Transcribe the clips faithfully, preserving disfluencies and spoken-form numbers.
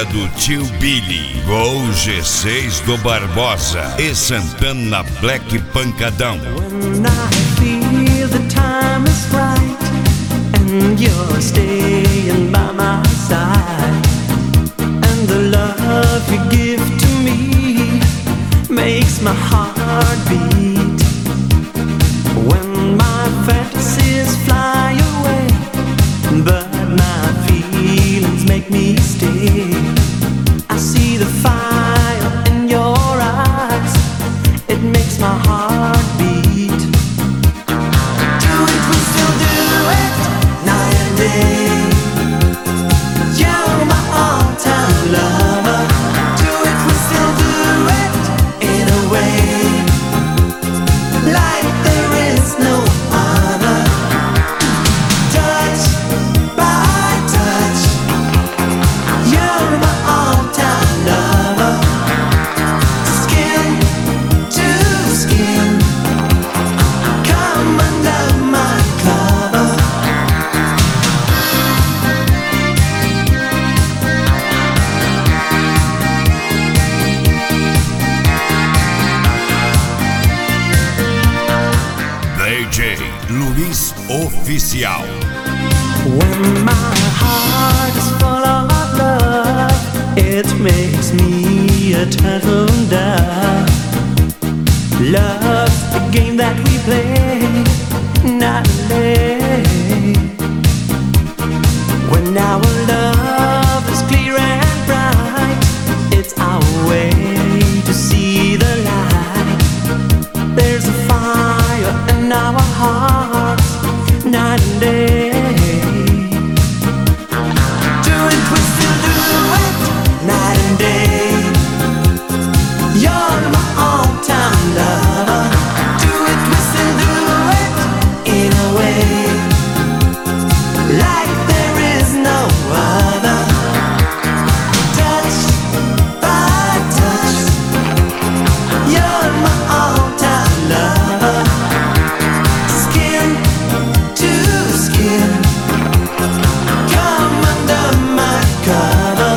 Sapataria do Tio Billy, Gol G seis do Barbosa e Santana Black Pancadão. When I feel the time is right and you're staying by my side, and the love you give to me makes my heart beat. When my fantasies fly away, but my feelings make me stay, I see the fire in your eyes, it makes my heart beat. Do it, we still do it, night and day. You're my all-time lover. Do it, we still do it, in a way, like there is no other. Touch by touch, you're my all-time lover. Skin to skin, come under my cover. D J Luiz Oficial. When my heart is full of love, it makes me a turtle dove. Love's the game that we play, not play. When our love is clear and bright, it's our way to see the light. There's a fire in our hearts, night and day. Do it, we still do it, night and day. You're my all-time lover. Do it, we still do it, in a way, like there is no other. Touch by touch, you're my all-time lover. Skin to skin, come under my cover.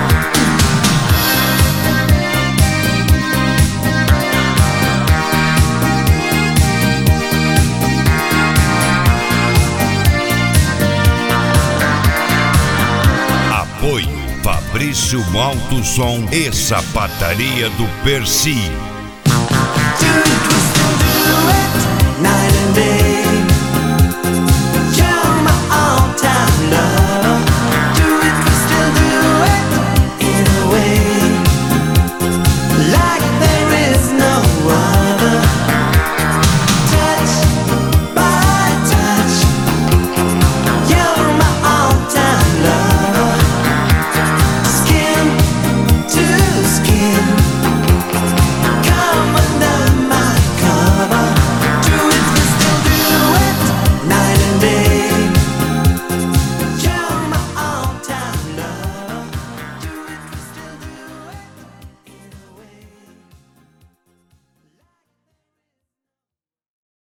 Apoio Fabrício Alto Som e Sapataria do Percy. Do it,